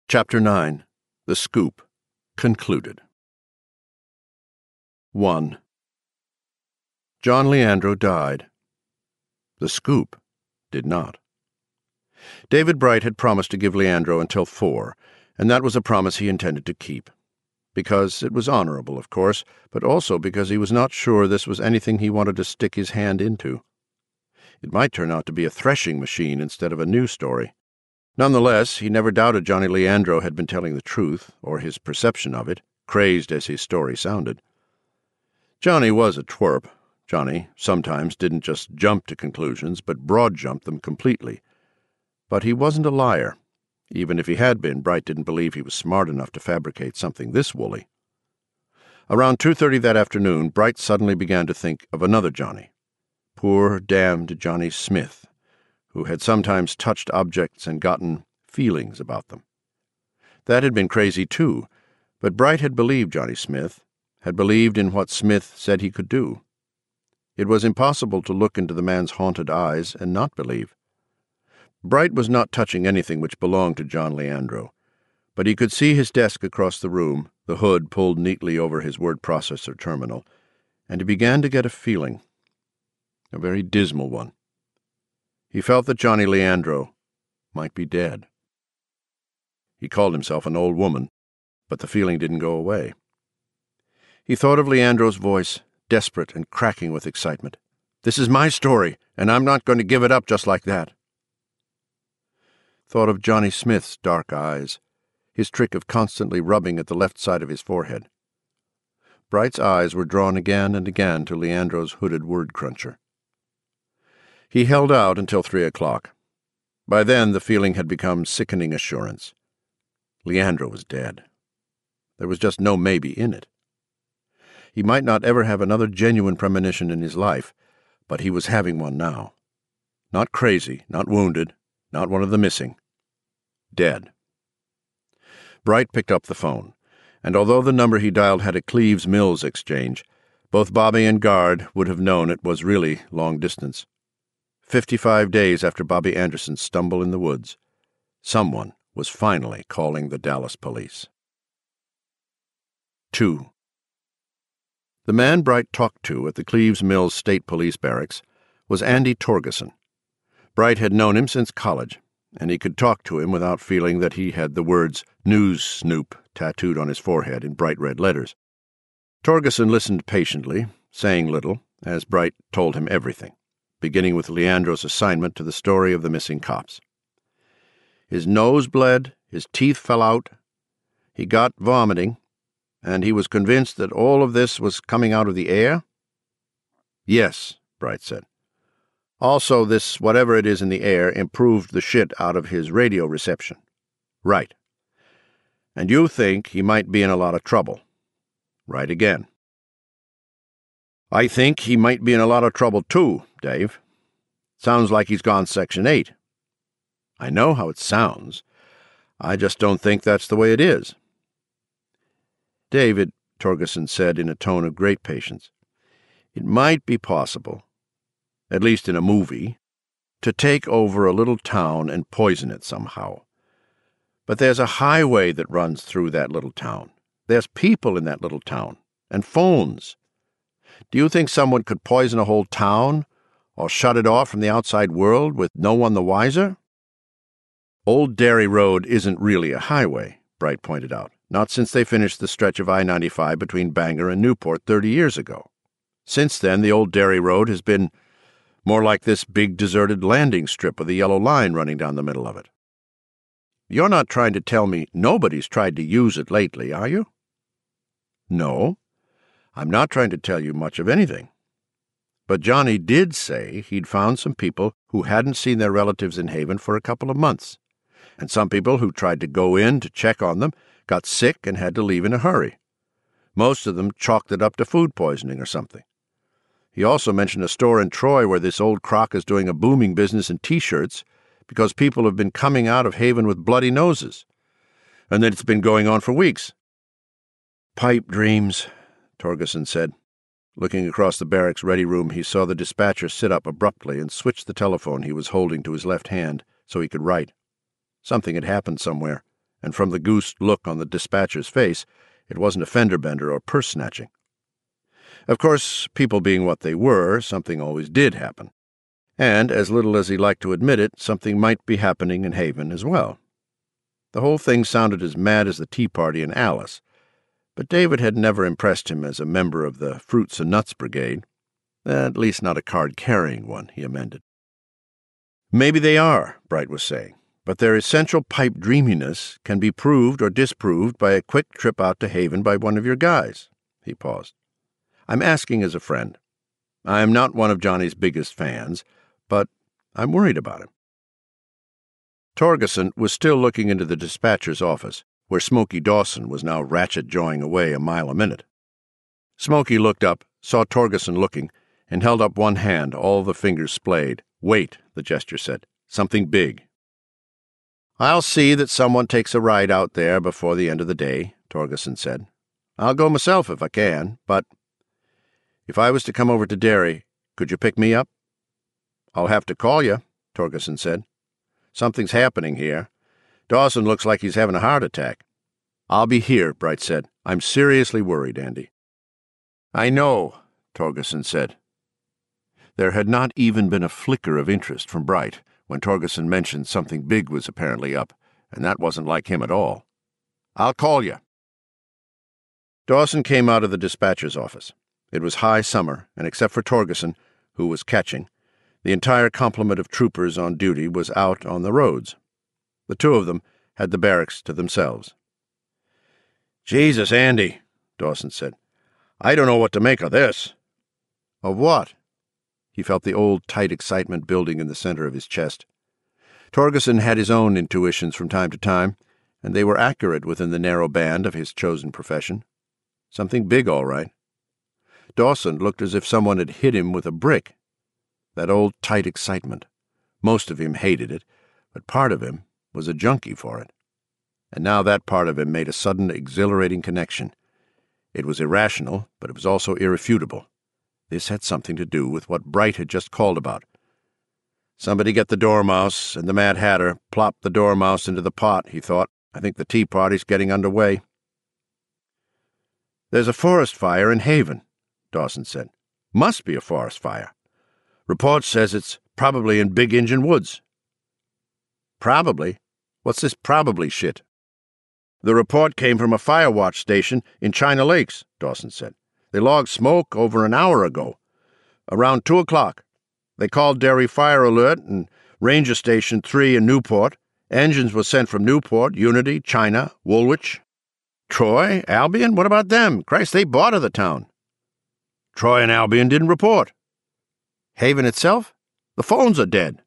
Chapter 9. The Scoop. Concluded. 1. John Leandro died. The Scoop did not. David Bright had promised to give Leandro until 4, and that was a promise he intended to keep. Because it was honorable, of course, but also because he was not sure this was anything he wanted to stick his hand into. It might turn out to be a threshing machine instead of a news story. Nonetheless, he never doubted Johnny Leandro had been telling the truth, or his perception of it, crazed as his story sounded. Johnny was a twerp. Johnny sometimes didn't just jump to conclusions, but broad-jumped them completely. But he wasn't a liar. Even if he had been, Bright didn't believe he was smart enough to fabricate something this woolly. Around 2:30 that afternoon, Bright suddenly began to think of another Johnny. Poor, damned Johnny Smith, who had sometimes touched objects and gotten feelings about them. That had been crazy, too, but Bright had believed Johnny Smith, had believed in what Smith said he could do. It was impossible to look into the man's haunted eyes and not believe. Bright was not touching anything which belonged to John Leandro, but he could see his desk across the room, the hood pulled neatly over his word processor terminal, and he began to get a feeling, a very dismal one. He felt that Johnny Leandro might be dead. He called himself an old woman, but the feeling didn't go away. He thought of Leandro's voice, desperate and cracking with excitement. "This is my story, and I'm not going to give it up just like that." Thought of Johnny Smith's dark eyes, his trick of constantly rubbing at the left side of his forehead. Bright's eyes were drawn again and again to Leandro's hooded word cruncher. He held out until 3 o'clock. By then the feeling had become sickening assurance. Leandro was dead. There was just no maybe in it. He might not ever have another genuine premonition in his life, but he was having one now. Not crazy, not wounded, not one of the missing. Dead. Bright picked up the phone, and although the number he dialed had a Cleves Mills exchange, both Bobby and Guard would have known it was really long distance. 55 days after Bobby Anderson's stumble in the woods, someone was finally calling the Dallas police. 2. The man Bright talked to at the Cleves Mills State Police Barracks was Andy Torgeson. Bright had known him since college, and he could talk to him without feeling that he had the words "News Snoop" tattooed on his forehead in bright red letters. Torgeson listened patiently, saying little, as Bright told him everything, beginning with Leandro's assignment to the story of the missing cops. His nose bled, his teeth fell out, he got vomiting, and he was convinced that all of this was coming out of the air? Yes, Bright said. Also, this whatever it is in the air improved the shit out of his radio reception. Right. And you think he might be in a lot of trouble. Right again. I think he might be in a lot of trouble too, Dave. Sounds like he's gone Section 8. I know how it sounds. I just don't think that's the way it is. David, Torgeson said in a tone of great patience, it might be possible, at least in a movie, to take over a little town and poison it somehow. But there's a highway that runs through that little town. There's people in that little town, and phones. Do you think someone could poison a whole town, or shut it off from the outside world with no one the wiser? Old Dairy Road isn't really a highway, Bright pointed out, not since they finished the stretch of I-95 between Bangor and Newport 30 years ago. Since then, the old Dairy Road has been more like this big deserted landing strip with a yellow line running down the middle of it. You're not trying to tell me nobody's tried to use it lately, are you? No, I'm not trying to tell you much of anything. But Johnny did say he'd found some people who hadn't seen their relatives in Haven for a couple of months, and some people who tried to go in to check on them got sick and had to leave in a hurry. Most of them chalked it up to food poisoning or something. He also mentioned a store in Troy where this old crock is doing a booming business in T-shirts because people have been coming out of Haven with bloody noses, and that it's been going on for weeks. Pipe dreams, Torgeson said. Looking across the barracks ready room, he saw the dispatcher sit up abruptly and switch the telephone he was holding to his left hand so he could write. Something had happened somewhere, and from the goose look on the dispatcher's face, it wasn't a fender-bender or purse-snatching. Of course, people being what they were, something always did happen. And, as little as he liked to admit it, something might be happening in Haven as well. The whole thing sounded as mad as the Tea Party in Alice, but David had never impressed him as a member of the Fruits and Nuts Brigade. At least not a card-carrying one, he amended. Maybe they are, Bright was saying, but their essential pipe dreaminess can be proved or disproved by a quick trip out to Haven by one of your guys. He paused. I'm asking as a friend. I am not one of Johnny's biggest fans, but I'm worried about him. Torgeson was still looking into the dispatcher's office, where Smoky Dawson was now ratchet-jawing away a mile a minute. Smoky looked up, saw Torgeson looking, and held up one hand, all the fingers splayed. Wait, the gesture said. Something big. I'll see that someone takes a ride out there before the end of the day, Torgeson said. I'll go myself if I can, but if I was to come over to Derry, could you pick me up? I'll have to call you, Torgeson said. Something's happening here. Dawson looks like he's having a heart attack. I'll be here, Bright said. I'm seriously worried, Andy. I know, Torgeson said. There had not even been a flicker of interest from Bright when Torgeson mentioned something big was apparently up, and that wasn't like him at all. I'll call you. Dawson came out of the dispatcher's office. It was high summer, and except for Torgeson, who was catching, the entire complement of troopers on duty was out on the roads. The two of them had the barracks to themselves. Jesus, Andy, Dawson said. I don't know what to make of this. Of what? He felt the old, tight excitement building in the center of his chest. Torgeson had his own intuitions from time to time, and they were accurate within the narrow band of his chosen profession. Something big, all right. Dawson looked as if someone had hit him with a brick. That old, tight excitement. Most of him hated it, but part of him was a junkie for it. And now that part of him made a sudden, exhilarating connection. It was irrational, but it was also irrefutable. This had something to do with what Bright had just called about. Somebody get the Dormouse, and the Mad Hatter plopped the Dormouse into the pot, he thought. I think the tea party's getting underway. There's a forest fire in Haven, Dawson said. Must be a forest fire. Report says it's probably in Big Injun Woods. Probably? What's this probably shit? The report came from a fire watch station in China Lakes, Dawson said. They logged smoke over an hour ago. Around 2 o'clock. They called Derry Fire Alert and Ranger Station 3 in Newport. Engines were sent from Newport, Unity, China, Woolwich. Troy? Albion? What about them? Christ, they bought the town. Troy and Albion didn't report. Haven itself? The phones are dead.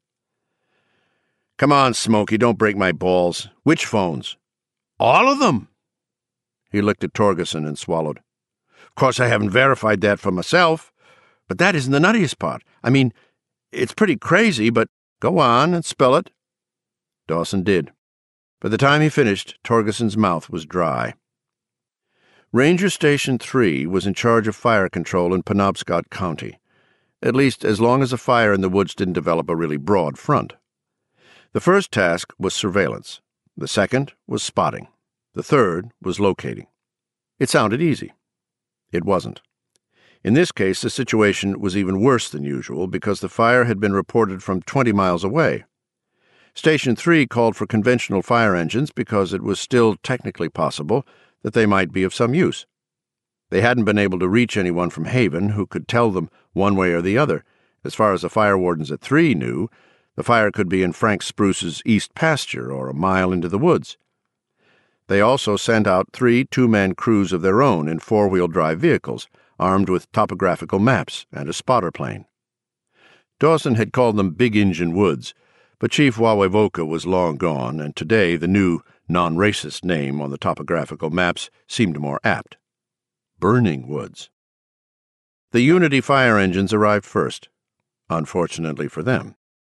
Come on, Smokey, don't break my balls. Which phones? All of them. He looked at Torgeson and swallowed. Of course, I haven't verified that for myself, but that isn't the nuttiest part. I mean, it's pretty crazy, but go on and spell it. Dawson did. By the time he finished, Torgeson's mouth was dry. Ranger Station 3 was in charge of fire control in Penobscot County, at least as long as a fire in the woods didn't develop a really broad front. The first task was surveillance. The second was spotting. The third was locating. It sounded easy. It wasn't. In this case, the situation was even worse than usual because the fire had been reported from 20 miles away. Station 3 called for conventional fire engines because it was still technically possible that they might be of some use. They hadn't been able to reach anyone from Haven who could tell them one way or the other. As far as the fire wardens at 3 knew, the fire could be in Frank Spruce's east pasture or a mile into the woods. They also sent out 3 two-man crews of their own in 4-wheel drive vehicles, armed with topographical maps and a spotter plane. Dawson had called them Big Injun Woods, but Chief Wawevoka was long gone, and today the new, non-racist name on the topographical maps seemed more apt. Burning Woods. The Unity fire engines arrived first, unfortunately for them.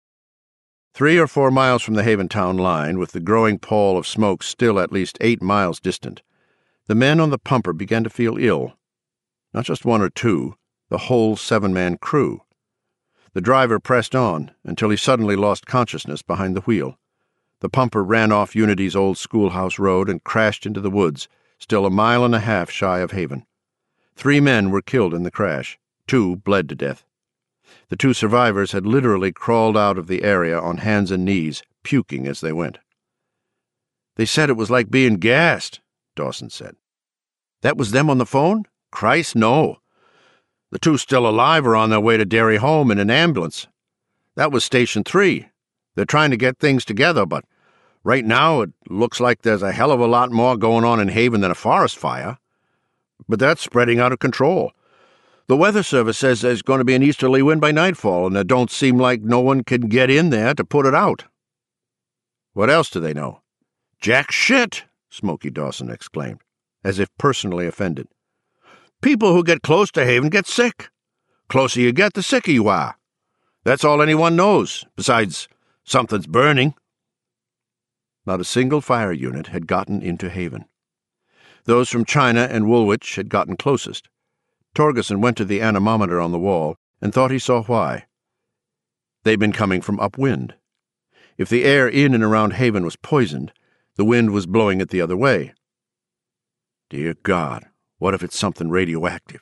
3 or 4 miles from the Haven town line, with the growing pall of smoke still at least 8 miles distant, the men on the pumper began to feel ill. Not just 1 or 2, the whole 7-man crew. The driver pressed on until he suddenly lost consciousness behind the wheel. The pumper ran off Unity's old schoolhouse road and crashed into the woods, still 1.5 miles shy of Haven. 3 men were killed in the crash. 2 bled to death. The 2 survivors had literally crawled out of the area on hands and knees, puking as they went. "They said it was like being gassed," Dawson said. "That was them on the phone? Christ, no. The 2 still alive are on their way to Derry Home in an ambulance. That was Station 3. They're trying to get things together, but right now it looks like there's a hell of a lot more going on in Haven than a forest fire. But that's spreading out of control. The Weather Service says there's going to be an easterly wind by nightfall, and it don't seem like no one can get in there to put it out." "What else do they know?" "Jack shit," Smokey Dawson exclaimed, as if personally offended. "People who get close to Haven get sick. Closer you get, the sicker you are. That's all anyone knows, besides something's burning." Not a single fire unit had gotten into Haven. Those from China and Woolwich had gotten closest. Torgerson went to the anemometer on the wall and thought he saw why. They'd been coming from upwind. If the air in and around Haven was poisoned, the wind was blowing it the other way. Dear God, what if it's something radioactive?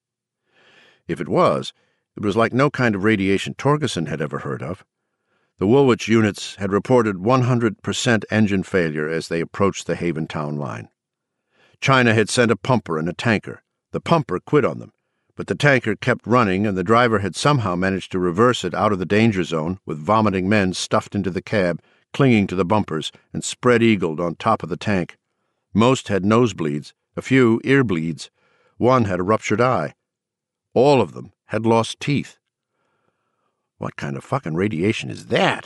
If it was like no kind of radiation Torgerson had ever heard of. The Woolwich units had reported 100% engine failure as they approached the Haven town line. China had sent a pumper and a tanker. The pumper quit on them, but the tanker kept running, and the driver had somehow managed to reverse it out of the danger zone with vomiting men stuffed into the cab, clinging to the bumpers, and spread-eagled on top of the tank. Most had nosebleeds, a few ear bleeds. One had a ruptured eye. All of them had lost teeth. What kind of fucking radiation is that?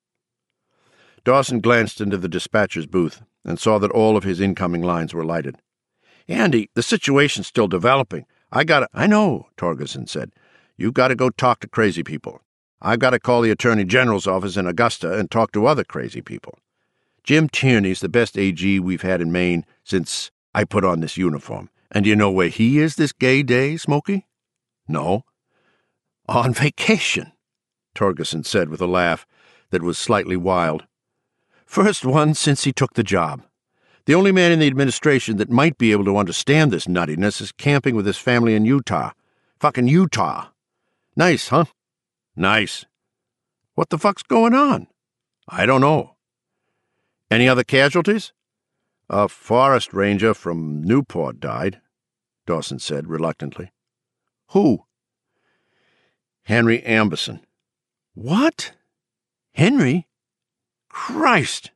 Dawson glanced into the dispatcher's booth and saw that all of his incoming lines were lighted. "Andy, the situation's still developing. I know," Torgerson said. "You've got to go talk to crazy people. I've got to call the Attorney General's office in Augusta and talk to other crazy people. Jim Tierney's the best AG we've had in Maine since I put on this uniform. And do you know where he is this gay day, Smokey?" "No." "On vacation," Torgerson said with a laugh that was slightly wild. "First one since he took the job. The only man in the administration that might be able to understand this nuttiness is camping with his family in Utah. Fucking Utah. Nice, huh?" "Nice." "What the fuck's going on?" "I don't know." "Any other casualties?" "A forest ranger from Newport died," Dawson said reluctantly. "Who?" "Henry Amberson." "What? Henry? Christ!"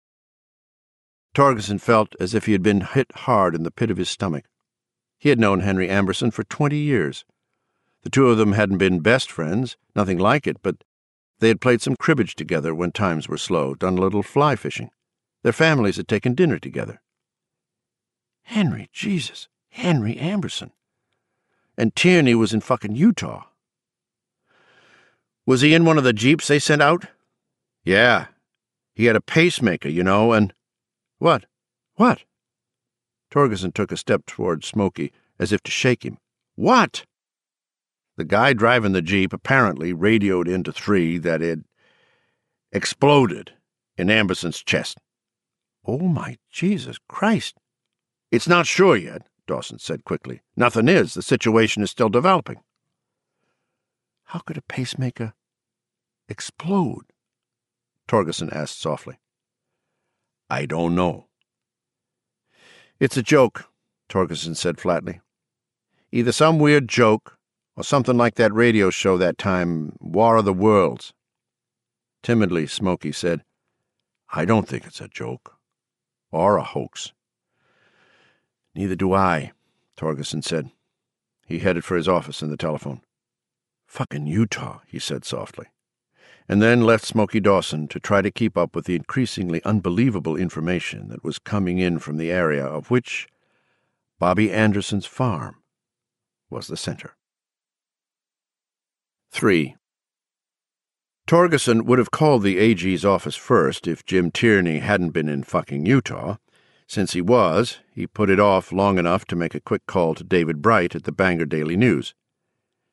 Torgerson felt as if he had been hit hard in the pit of his stomach. He had known Henry Amberson for 20 years. The 2 of them hadn't been best friends, nothing like it, but they had played some cribbage together when times were slow, done a little fly fishing. Their families had taken dinner together. Henry Amberson. And Tierney was in fucking Utah. "Was he in one of the jeeps they sent out?" "Yeah. He had a pacemaker, you know, and—" "What? What?" Torgerson took a step toward Smokey, as if to shake him. "What?" "The guy driving the jeep apparently radioed into 3 that it exploded in Amberson's chest." "Oh, my Jesus Christ!" "It's not sure yet," Dawson said quickly. "Nothing is. The situation is still developing." "How could a pacemaker explode?" Torgerson asked softly. "I don't know." "It's a joke," Torgerson said flatly. "Either some weird joke or something like that radio show that time, War of the Worlds." Timidly, Smokey said, "I don't think it's a joke. Or a hoax." "Neither do I," Torgerson said. He headed for his office in the telephone. "Fucking Utah," he said softly, and then left Smokey Dawson to try to keep up with the increasingly unbelievable information that was coming in from the area of which Bobby Anderson's farm was the center. 3. Torgerson would have called the AG's office first if Jim Tierney hadn't been in fucking Utah. Since he was, he put it off long enough to make a quick call to David Bright at the Bangor Daily News.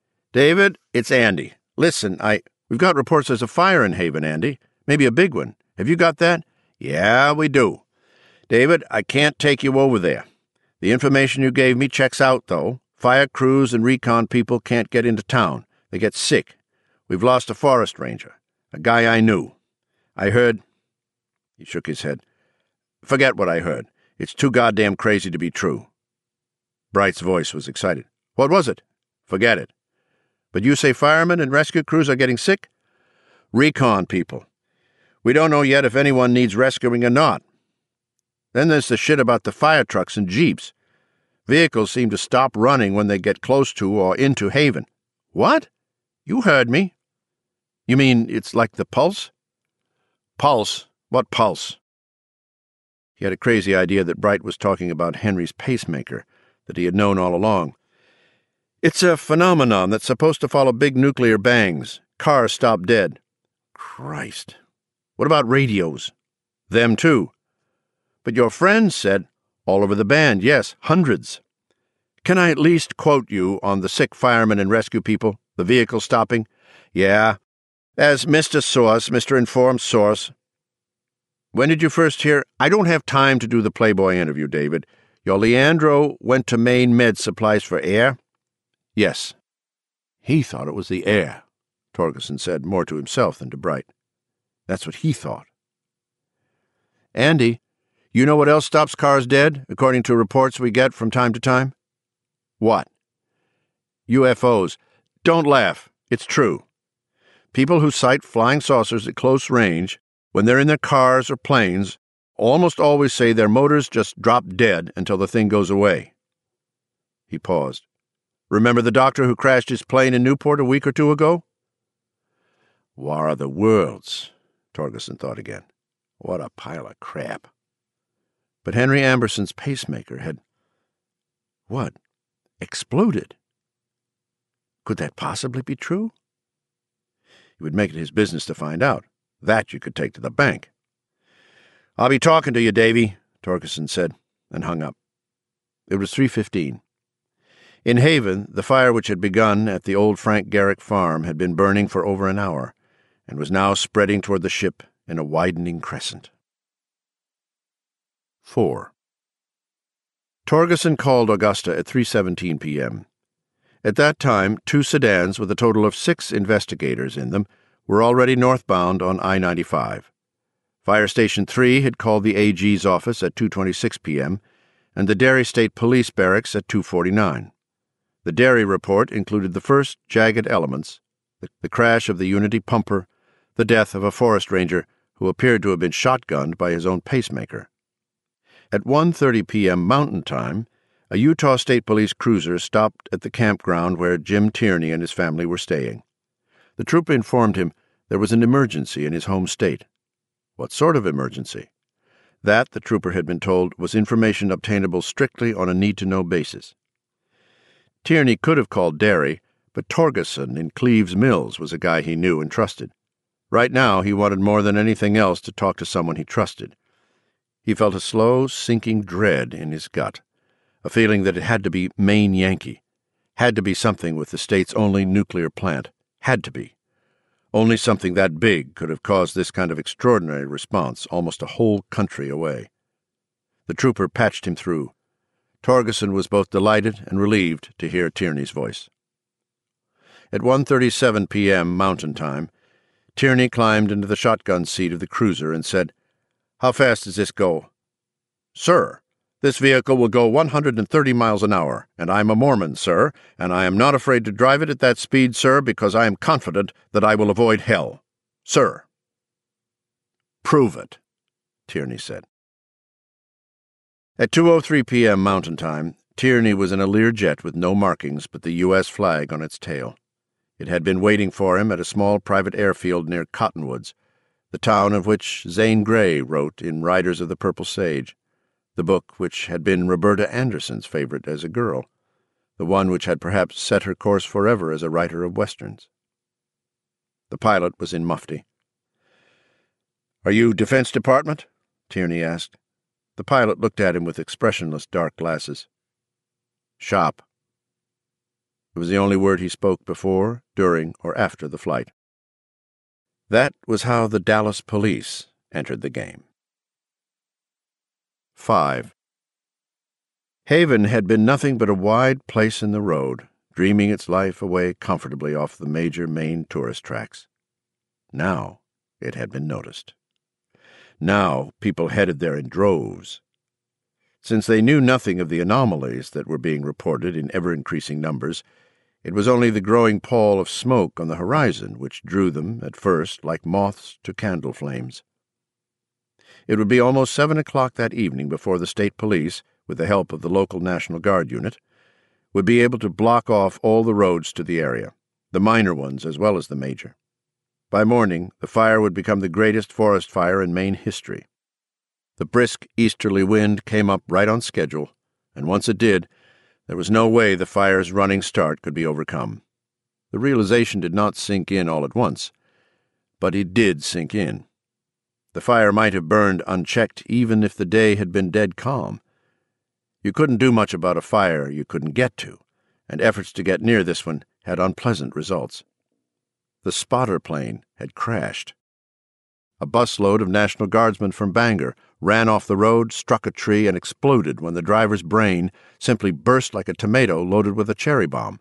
"David, it's Andy. Listen, we've got reports there's a fire in Haven, Andy. Maybe a big one. Have you got that? Yeah, we do. David, I can't take you over there. The information you gave me checks out, though. Fire crews and recon people can't get into town. They get sick. We've lost a forest ranger, a guy I knew. I heard—" He shook his head. "Forget what I heard. It's too goddamn crazy to be true." Bright's voice was excited. "What was it?" "Forget it." "But you say firemen and rescue crews are getting sick?" "Recon people. We don't know yet if anyone needs rescuing or not. Then there's the shit about the fire trucks and jeeps. Vehicles seem to stop running when they get close to or into Haven." "What? You heard me." "You mean it's like the pulse?" "Pulse? What pulse?" He had a crazy idea that Bright was talking about Henry's pacemaker, that he had known all along. "It's a phenomenon that's supposed to follow big nuclear bangs. Cars stop dead." "Christ. What about radios?" "Them too." "But your friends said—" "All over the band, yes, hundreds. Can I at least quote you on the sick firemen and rescue people, the vehicle stopping?" "Yeah. As Mr. Source, Mr. Informed Source." "When did you first hear—" "I don't have time to do the Playboy interview, David. Your Leandro went to Maine Med Supplies for air?" "Yes." "He thought it was the air," Torgerson said, more to himself than to Bright. "That's what he thought." "Andy, you know what else stops cars dead, according to reports we get from time to time?" "What?" "UFOs. Don't laugh. It's true. People who sight flying saucers at close range, when they're in their cars or planes, almost always say their motors just drop dead until the thing goes away." He paused. "Remember the doctor who crashed his plane in Newport a week or two ago?" War of the Worlds, Torgerson thought again. What a pile of crap. But Henry Amberson's pacemaker had— what? Exploded. Could that possibly be true? He would make it his business to find out. That you could take to the bank. "I'll be talking to you, Davy," Torgerson said, and hung up. It was 3:15. In Haven, the fire which had begun at the old Frank Garrick farm had been burning for over an hour, and was now spreading toward the ship in a widening crescent. 4. Torgerson called Augusta at 3:17 p.m. At that time, 2 sedans with a total of 6 investigators in them were already northbound on I-95. Fire Station 3 had called the AG's office at 2:26 p.m., and the Derry State Police Barracks at 2:49. The Derry report included the first jagged elements, the crash of the Unity pumper, the death of a forest ranger who appeared to have been shotgunned by his own pacemaker. At 1:30 p.m. Mountain Time, a Utah State Police cruiser stopped at the campground where Jim Tierney and his family were staying. The trooper informed him there was an emergency in his home state. What sort of emergency? That, the trooper had been told, was information obtainable strictly on a need-to-know basis. Tierney could have called Derry, but Torgerson in Cleves Mills was a guy he knew and trusted. Right now, he wanted more than anything else to talk to someone he trusted. He felt a slow, sinking dread in his gut, a feeling that it had to be Maine Yankee, had to be something with the state's only nuclear plant, had to be. Only something that big could have caused this kind of extraordinary response almost a whole country away. The trooper patched him through. Torgerson was both delighted and relieved to hear Tierney's voice. At 1:37 p.m. Mountain Time, Tierney climbed into the shotgun seat of the cruiser and said, "How fast does this go?" "Sir, this vehicle will go 130 miles an hour, and I am a Mormon, sir, and I am not afraid to drive it at that speed, sir, because I am confident that I will avoid hell. Sir." "Prove it," Tierney said. At 2:03 p.m. Mountain Time, Tierney was in a Learjet with no markings but the U.S. flag on its tail. It had been waiting for him at a small private airfield near Cottonwoods, the town of which Zane Grey wrote in Riders of the Purple Sage, the book which had been Roberta Anderson's favorite as a girl, the one which had perhaps set her course forever as a writer of westerns. The pilot was in mufti. "Are you Defense Department?" Tierney asked. The pilot looked at him with expressionless dark glasses. "Shop." It was the only word he spoke before, during, or after the flight. That was how the Dallas police, entered the game. 5. Haven had been nothing but a wide place in the road, dreaming its life away comfortably off the major main tourist tracks. Now it had been noticed. Now people headed there in droves. Since they knew nothing of the anomalies that were being reported in ever-increasing numbers, it was only the growing pall of smoke on the horizon which drew them, at first, like moths to candle flames. It would be almost 7 o'clock that evening before the state police, with the help of the local National Guard unit, would be able to block off all the roads to the area, the minor ones as well as the major. By morning, the fire would become the greatest forest fire in Maine history. The brisk easterly wind came up right on schedule, and once it did, there was no way the fire's running start could be overcome. The realization did not sink in all at once, but it did sink in. The fire might have burned unchecked even if the day had been dead calm. You couldn't do much about a fire you couldn't get to, and efforts to get near this one had unpleasant results. The spotter plane had crashed. A busload of National Guardsmen from Bangor ran off the road, struck a tree, and exploded when the driver's brain simply burst like a tomato loaded with a cherry bomb.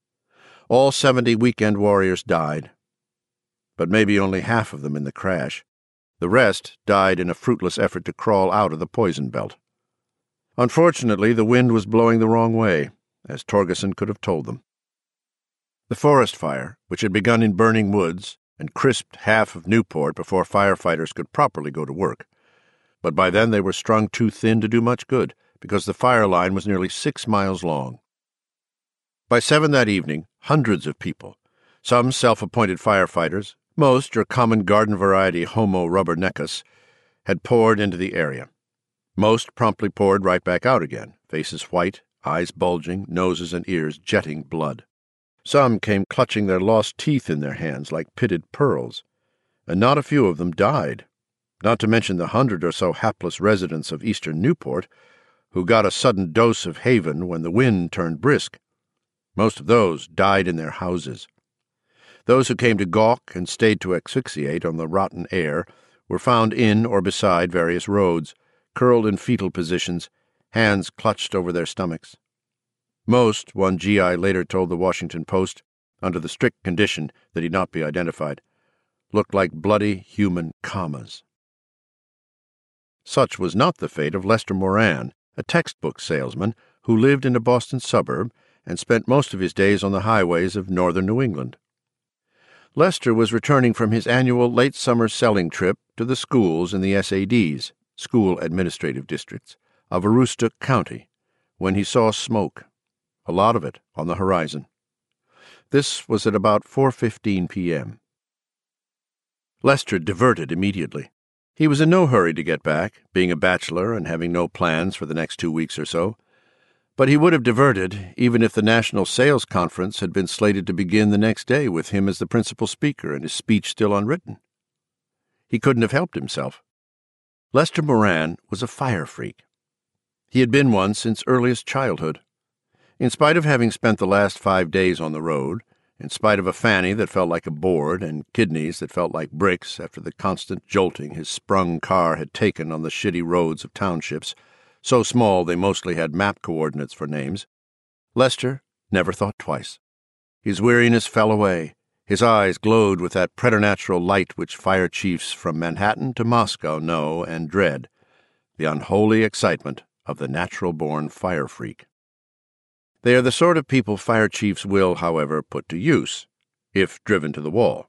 All 70 weekend warriors died, but maybe only half of them in the crash. The rest died in a fruitless effort to crawl out of the poison belt. Unfortunately, the wind was blowing the wrong way, as Torgeson could have told them. The forest fire, which had begun in Burning Woods and crisped half of Newport before firefighters could properly go to work, but by then they were strung too thin to do much good, because the fire line was nearly 6 miles long. By 7 that evening, hundreds of people, some self-appointed firefighters, most your common garden variety Homo rubberneckis, had poured into the area. Most promptly poured right back out again, faces white, eyes bulging, noses and ears jetting blood. Some came clutching their lost teeth in their hands like pitted pearls, and not a few of them died, not to mention the 100 or so hapless residents of eastern Newport who got a sudden dose of Haven when the wind turned brisk. Most of those died in their houses. Those who came to gawk and stayed to asphyxiate on the rotten air were found in or beside various roads, curled in fetal positions, hands clutched over their stomachs. Most, one GI later told the Washington Post, under the strict condition that he not be identified, looked like bloody human commas. Such was not the fate of Lester Moran, a textbook salesman who lived in a Boston suburb and spent most of his days on the highways of northern New England. Lester was returning from his annual late summer selling trip to the schools in the SADs, School Administrative Districts, of Aroostook County, when he saw smoke, a lot of it, on the horizon. This was at about 4:15 p.m. Lester diverted immediately. He was in no hurry to get back, being a bachelor and having no plans for the next 2 weeks or so. But he would have diverted even if the National Sales Conference had been slated to begin the next day with him as the principal speaker and his speech still unwritten. He couldn't have helped himself. Lester Moran was a fire freak. He had been one since earliest childhood. In spite of having spent the last 5 days on the road, in spite of a fanny that felt like a board and kidneys that felt like bricks after the constant jolting his sprung car had taken on the shitty roads of townships, so small they mostly had map coordinates for names, Lester never thought twice. His weariness fell away. His eyes glowed with that preternatural light which fire chiefs from Manhattan to Moscow know and dread, the unholy excitement of the natural-born fire freak. They are the sort of people fire chiefs will, however, put to use, if driven to the wall.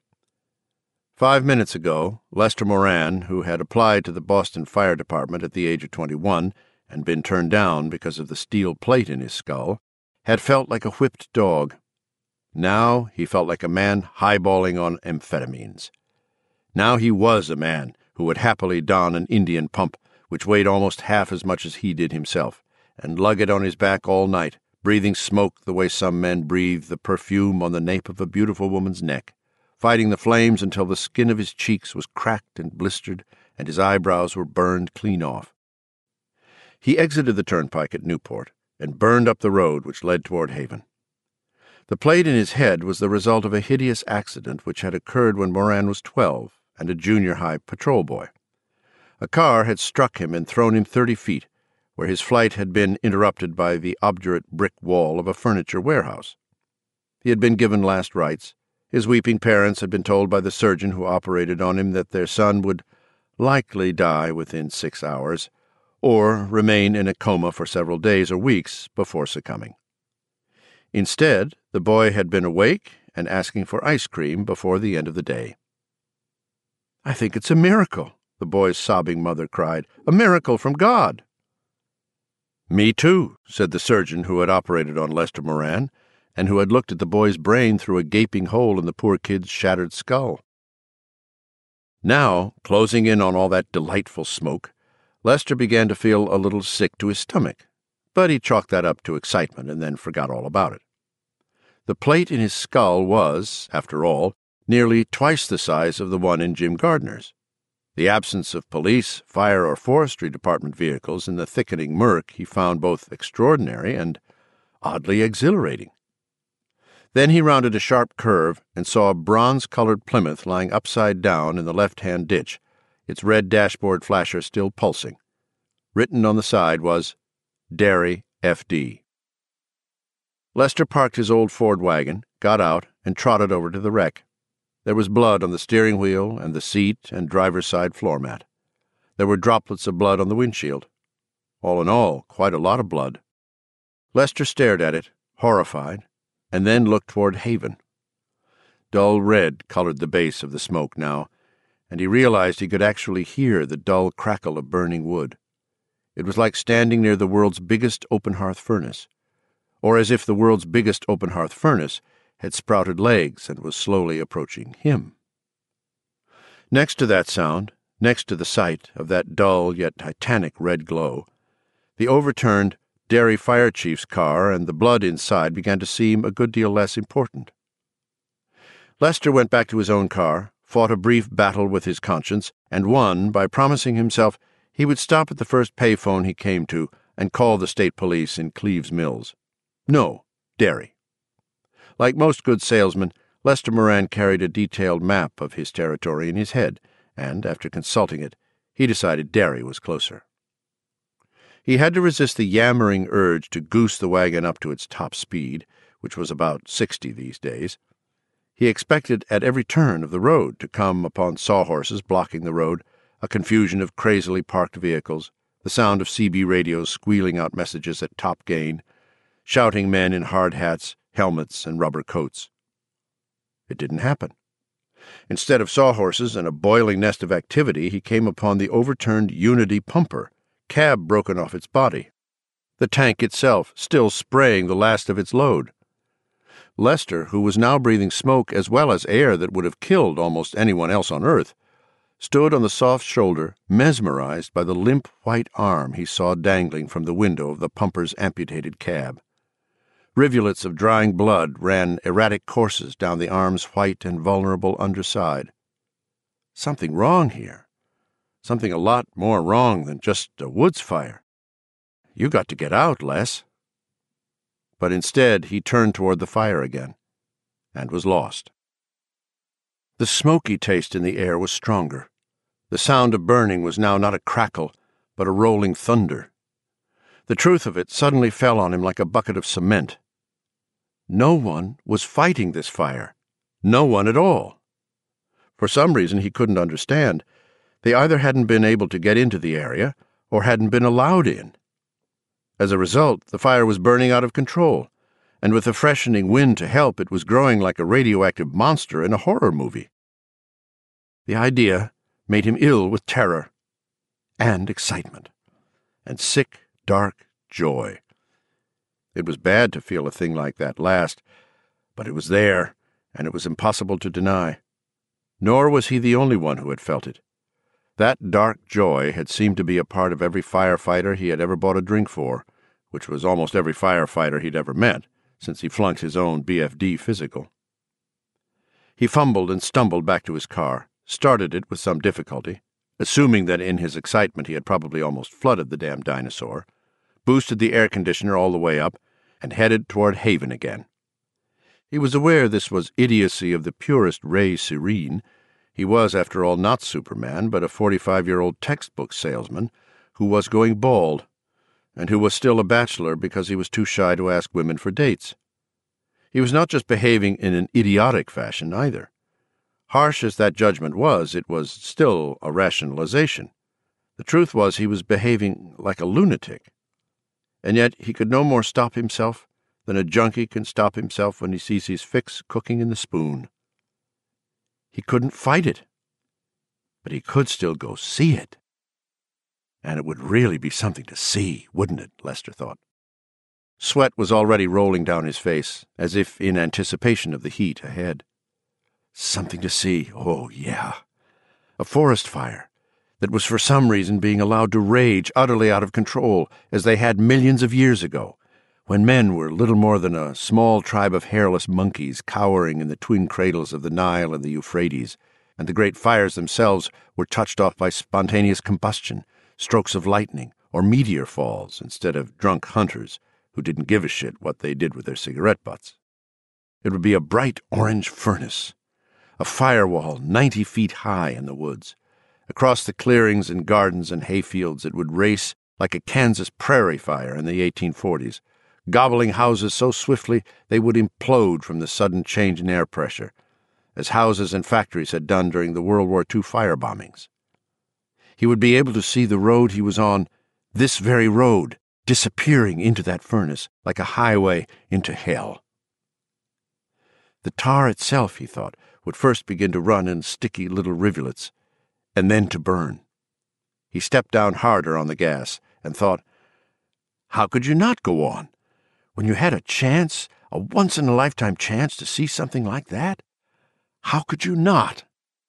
5 minutes ago, Lester Moran, who had applied to the Boston Fire Department at the age of 21 and been turned down because of the steel plate in his skull, had felt like a whipped dog. Now he felt like a man highballing on amphetamines. Now he was a man who would happily don an Indian pump, which weighed almost half as much as he did himself, and lug it on his back all night, breathing smoke the way some men breathe the perfume on the nape of a beautiful woman's neck, fighting the flames until the skin of his cheeks was cracked and blistered and his eyebrows were burned clean off. He exited the turnpike at Newport and burned up the road which led toward Haven. The plate in his head was the result of a hideous accident which had occurred when Moran was 12 and a junior high patrol boy. A car had struck him and thrown him 30 feet, where his flight had been interrupted by the obdurate brick wall of a furniture warehouse. He had been given last rites. His weeping parents had been told by the surgeon who operated on him that their son would likely die within 6 hours, or remain in a coma for several days or weeks before succumbing. Instead, the boy had been awake and asking for ice cream before the end of the day. "I think it's a miracle," the boy's sobbing mother cried. "A miracle from God." "Me too," said the surgeon who had operated on Lester Moran, and who had looked at the boy's brain through a gaping hole in the poor kid's shattered skull. Now, closing in on all that delightful smoke, Lester began to feel a little sick to his stomach, but he chalked that up to excitement and then forgot all about it. The plate in his skull was, after all, nearly twice the size of the one in Jim Gardner's. The absence of police, fire, or forestry department vehicles in the thickening murk he found both extraordinary and oddly exhilarating. Then he rounded a sharp curve and saw a bronze-colored Plymouth lying upside down in the left-hand ditch, its red dashboard flasher still pulsing. Written on the side was, "Derry, F.D." Lester parked his old Ford wagon, got out, and trotted over to the wreck. There was blood on the steering wheel and the seat and driver's side floor mat. There were droplets of blood on the windshield. All in all, quite a lot of blood. Lester stared at it, horrified, and then looked toward Haven. Dull red colored the base of the smoke now, and he realized he could actually hear the dull crackle of burning wood. It was like standing near the world's biggest open-hearth furnace, or as if the world's biggest open-hearth furnace had sprouted legs and was slowly approaching him. Next to that sound, next to the sight of that dull yet titanic red glow, the overturned Derry fire chief's car and the blood inside began to seem a good deal less important. Lester went back to his own car, fought a brief battle with his conscience, and won by promising himself he would stop at the first payphone he came to and call the state police in Cleves Mills. No, Derry. Like most good salesmen, Lester Moran carried a detailed map of his territory in his head, and, after consulting it, he decided Derry was closer. He had to resist the yammering urge to goose the wagon up to its top speed, which was about 60 these days. He expected at every turn of the road to come upon sawhorses blocking the road, a confusion of crazily parked vehicles, the sound of CB radios squealing out messages at top gain, shouting men in hard hats, helmets, and rubber coats. It didn't happen. Instead of sawhorses and a boiling nest of activity, he came upon the overturned Unity pumper, cab broken off its body, the tank itself still spraying the last of its load. Lester, who was now breathing smoke as well as air that would have killed almost anyone else on earth, stood on the soft shoulder, mesmerized by the limp white arm he saw dangling from the window of the pumper's amputated cab. Rivulets of drying blood ran erratic courses down the arm's white and vulnerable underside. Something wrong here. Something a lot more wrong than just a woods fire. "You got to get out, Les." But instead he turned toward the fire again, and was lost. The smoky taste in the air was stronger. The sound of burning was now not a crackle, but a rolling thunder. The truth of it suddenly fell on him like a bucket of cement. No one was fighting this fire. No one at all. For some reason he couldn't understand, they either hadn't been able to get into the area or hadn't been allowed in. As a result, the fire was burning out of control, and with a freshening wind to help, it was growing like a radioactive monster in a horror movie. The idea made him ill with terror and excitement and sick, dark joy. It was bad to feel a thing like that last, but it was there, and it was impossible to deny. Nor was he the only one who had felt it. That dark joy had seemed to be a part of every firefighter he had ever bought a drink for, which was almost every firefighter he'd ever met, since he flunked his own BFD physical. He fumbled and stumbled back to his car, started it with some difficulty, assuming that in his excitement he had probably almost flooded the damn dinosaur, boosted the air conditioner all the way up, and headed toward Haven again. He was aware this was idiocy of the purest ray serene. He was, after all, not Superman, but a 45-year-old textbook salesman who was going bald, and who was still a bachelor because he was too shy to ask women for dates. He was not just behaving in an idiotic fashion, either. Harsh as that judgment was, it was still a rationalization. The truth was he was behaving like a lunatic. And yet he could no more stop himself than a junkie can stop himself when he sees his fix cooking in the spoon. He couldn't fight it, but he could still go see it. And it would really be something to see, wouldn't it, Lester thought. Sweat was already rolling down his face, as if in anticipation of the heat ahead. Something to see, oh yeah. A forest fire that was for some reason being allowed to rage utterly out of control, as they had millions of years ago, when men were little more than a small tribe of hairless monkeys cowering in the twin cradles of the Nile and the Euphrates, and the great fires themselves were touched off by spontaneous combustion, strokes of lightning, or meteor falls instead of drunk hunters who didn't give a shit what they did with their cigarette butts. It would be a bright orange furnace, a firewall 90 feet high in the woods. Across the clearings and gardens and hayfields it would race like a Kansas prairie fire in the 1840s, gobbling houses so swiftly they would implode from the sudden change in air pressure, as houses and factories had done during the World War II firebombings. He would be able to see the road he was on, this very road, disappearing into that furnace like a highway into hell. The tar itself, he thought, would first begin to run in sticky little rivulets, and then to burn. He stepped down harder on the gas and thought, how could you not go on? When you had a chance, a once-in-a-lifetime chance to see something like that? How could you not?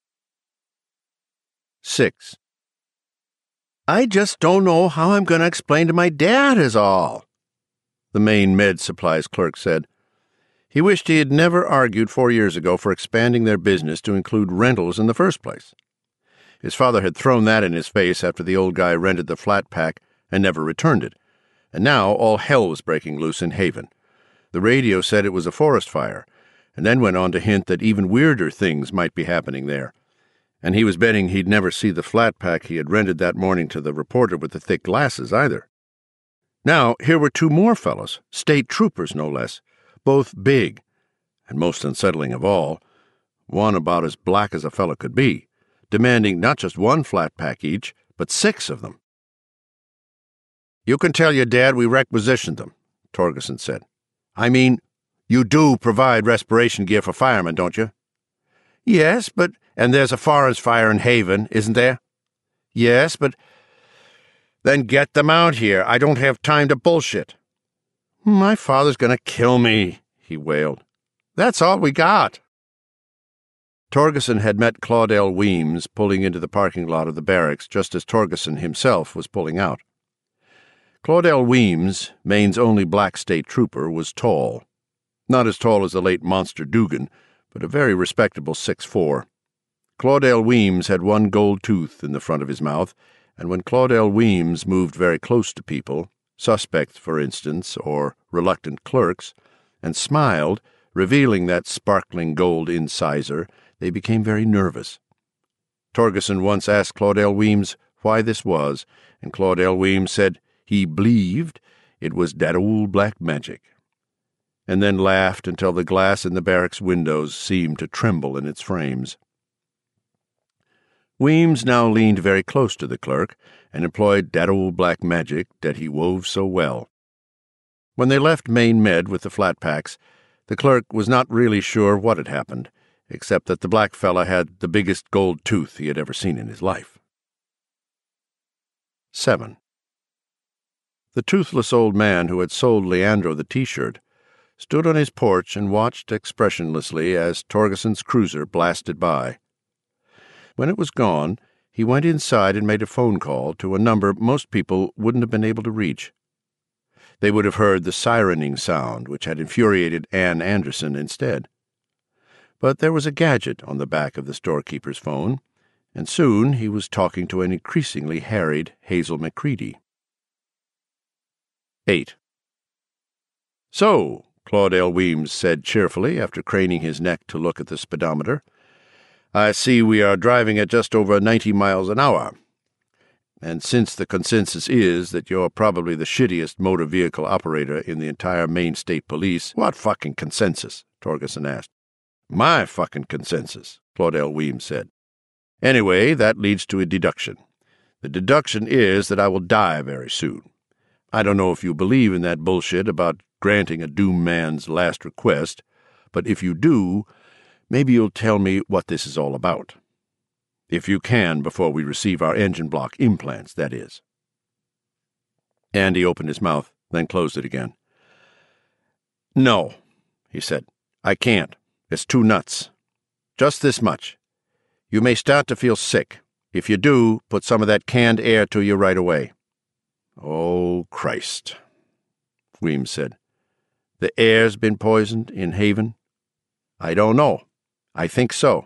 6. I just don't know how I'm going to explain to my dad is all, the Maine Med Supplies clerk said. He wished he had never argued 4 years ago for expanding their business to include rentals in the first place. His father had thrown that in his face after the old guy rented the flat pack and never returned it, and now all hell was breaking loose in Haven. The radio said it was a forest fire, and then went on to hint that even weirder things might be happening there. And he was betting he'd never see the flat pack he had rented that morning to the reporter with the thick glasses, either. Now, here were 2 more fellows, state troopers no less, both big, and most unsettling of all, one about as black as a fellow could be, demanding not just 1 flat pack each, but 6 of them. You can tell your dad we requisitioned them, Torgerson said. I mean, you do provide respiration gear for firemen, don't you? Yes, but... And there's a forest fire in Haven, isn't there? Yes, but... Then get them out here. I don't have time to bullshit. My father's going to kill me, he wailed. That's all we got. Torgerson had met Claudel Weems pulling into the parking lot of the barracks just as Torgerson himself was pulling out. Claudel Weems, Maine's only black state trooper, was tall. Not as tall as the late Monster Dugan, but a very respectable 6'4". Claudel Weems had 1 gold tooth in the front of his mouth, and when Claudel Weems moved very close to people, suspects, for instance, or reluctant clerks, and smiled, revealing that sparkling gold incisor, they became very nervous. Torgerson once asked Claudel Weems why this was, and Claudel Weems said he believed it was that old black magic, and then laughed until the glass in the barracks windows seemed to tremble in its frames. Weems now leaned very close to the clerk and employed that old black magic that he wove so well. When they left Maine Med with the flat packs, the clerk was not really sure what had happened, except that the black fella had the biggest gold tooth he had ever seen in his life. 7. The toothless old man who had sold Leandro the T-shirt stood on his porch and watched expressionlessly as Torgerson's cruiser blasted by. When it was gone, he went inside and made a phone call to a number most people wouldn't have been able to reach. They would have heard the sirening sound which had infuriated Ann Anderson instead. But there was a gadget on the back of the storekeeper's phone, and soon he was talking to an increasingly harried Hazel Macready. 8. So, Claudel Weems said cheerfully after craning his neck to look at the speedometer, I see we are driving at just over 90 miles an hour. And since the consensus is that you're probably the shittiest motor vehicle operator in the entire Maine State Police—" "What fucking consensus?" Torgerson asked. "My fucking consensus," Claudel Weems said. "Anyway, that leads to a deduction. The deduction is that I will die very soon. I don't know if you believe in that bullshit about granting a doomed man's last request, but if you do, maybe you'll tell me what this is all about. If you can, before we receive our engine block implants, that is." Andy opened his mouth, then closed it again. "No," he said. "I can't. It's too nuts. Just this much. You may start to feel sick. If you do, put some of that canned air to you right away." "Oh, Christ," Weems said. "The air's been poisoned in Haven?" "I don't know. I think so."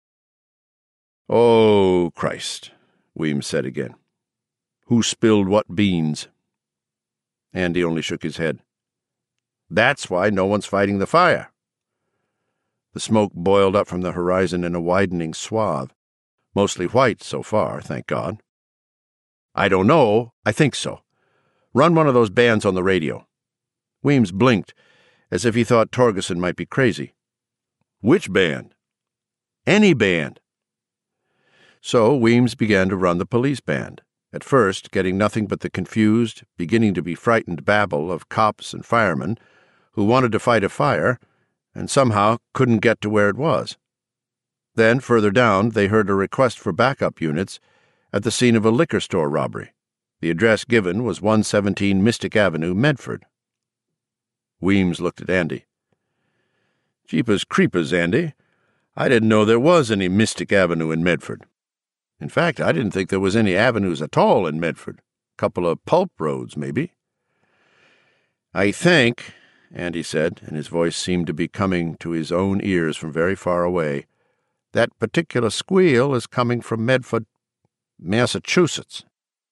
"Oh, Christ," Weems said again. "Who spilled what beans?" Andy only shook his head. "That's why no one's fighting the fire." The smoke boiled up from the horizon in a widening swath. Mostly white so far, thank God. "I don't know. I think so. Run one of those bands on the radio." Weems blinked, as if he thought Torgerson might be crazy. "Which band?" "Any band." So Weems began to run the police band, at first getting nothing but the confused, beginning to be frightened babble of cops and firemen who wanted to fight a fire and somehow couldn't get to where it was. Then, further down, they heard a request for backup units at the scene of a liquor store robbery. The address given was 117 Mystic Avenue, Medford. Weems looked at Andy. "Jeepers creepers, Andy. I didn't know there was any Mystic Avenue in Medford. In fact, I didn't think there was any avenues at all in Medford. A couple of pulp roads, maybe." "I think," Andy said, and his voice seemed to be coming to his own ears from very far away, "that particular squeal is coming from Medford, Massachusetts."